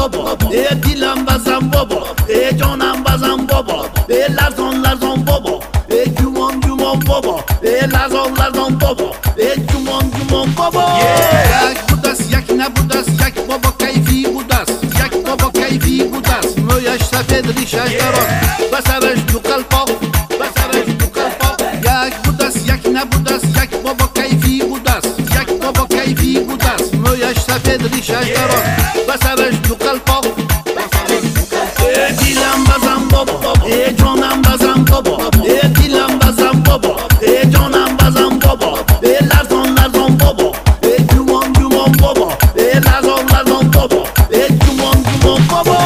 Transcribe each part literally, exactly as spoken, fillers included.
بابا، ای دیلم بزن بابا، ای جانم بزن بابا، ای لرزان لرزان بابا، ای جوان جوان بابا، ای لرزان لرزان بابا، ای جوان جوان بابا. یک بود است یک نبود است، یک بابا کیفی بود است، یک بابا کیفی بود است. مویش سفید ریشش دران و سرش دو قلپاق، و سرش دو قلپاق. یک بود است یک نبود است، یک بابا کیفی بود است، یک بابا کیفی بود است. مویش سفید ریشش دران و سرش دو قلپاق. ای دیلم بزن بابا، ای جانم بزن بابا، ای دیلم بزن بابا، ای جانم بزن بابا، ای لرزان لرزان بابا، ای جوان جوان بابا، ای لرزان لرزان بابا، ای جوان جوان بابا.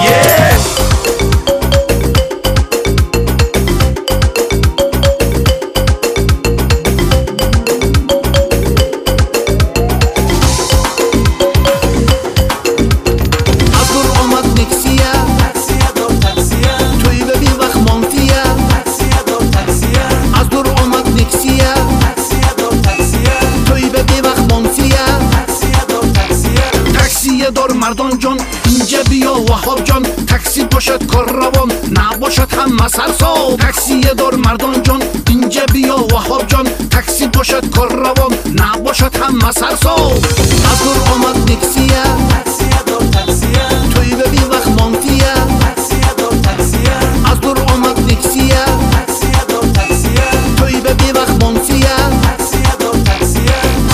دار مردان جان اینجا بیا وهاب جان، تاکسی باشد کاروان نباشد همه سرسام. تاکسی دار مردان جان اینجا بیا وهاب جان، تاکسی باشد کاروان نباشد همه سرسام. از دور آمد نکسیه، تاکسی دار تاکسیه، توی به بی وقت مانتیه، تاکسی دار تاکسیه. از دور آمد نکسیه، تاکسی دار تاکسیه، توی به بی وقت مانتیه، تاکسی دار تاکسیه.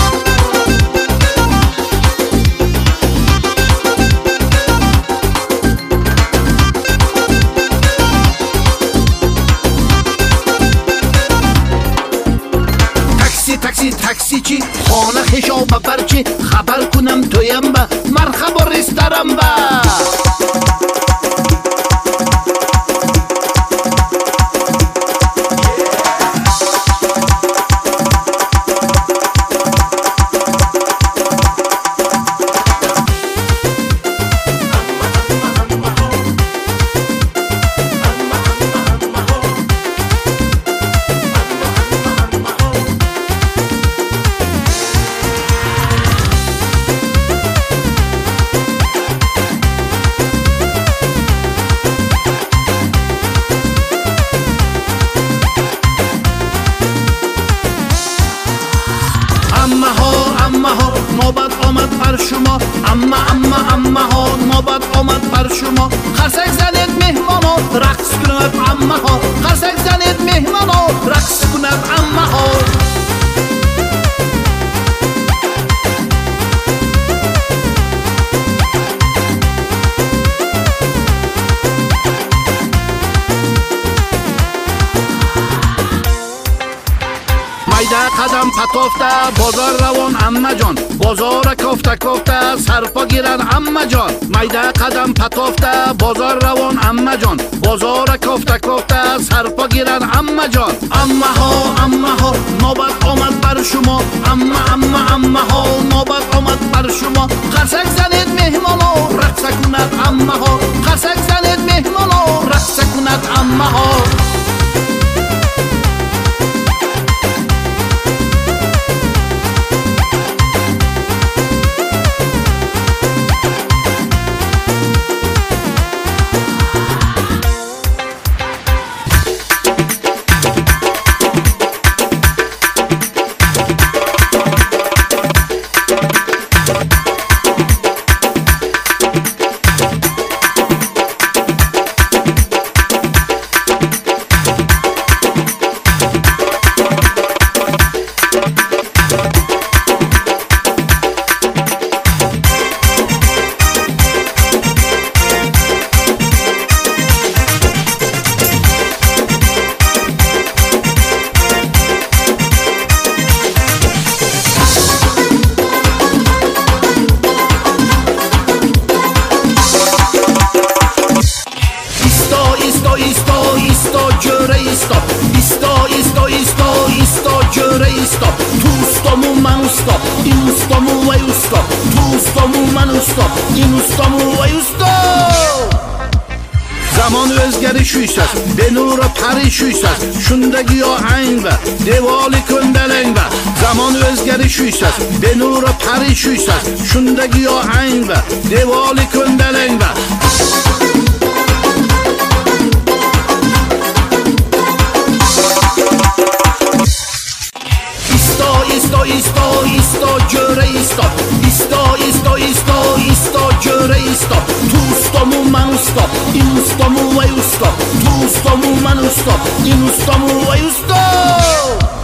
تاکسی تاکسی چی خانه خشا ببرچی، خبر کنم تویم با مرحبا رسترم با. اما ها اما ها نوبت آمد بر شما، اما اما اما ها نوبت آمد بر شما. خرسک زنید مهمان ها رقص کند، اما ها خرسک زنید مهمان ها رقص کند، اما ها. میده قدم پتافته بازار روان امه جان، بازار کافته کافته سرپا گیرن امه جان. میده قدم پتافته بازار روان امه جان، بازار کافته کافته سرپا گیرن امه جان. امه ها امه ها نوبت آمد بر شما، امه امه امه ها نوبت آمد بر شما. خرسک زنید مهمان ها رقص کند، امه ها خرسک زنید مهمان ها رقص کند، امه ها. این ustamu و usta تو ustamu من usta این ustamu و usta. zamon o'zgarishuysiz benur parishuysiz shunda giyohang va devoli ko'ndalang va zamon o'zgarishuysiz benur parishuysiz shunda giyohang va devoli ko'ndalang va isto isto isto isto jo'ra isto isto isto isto isto jo'ra isto tu stomu man usto in ustomu vai usto tu stomu man usto in ustomu vai usto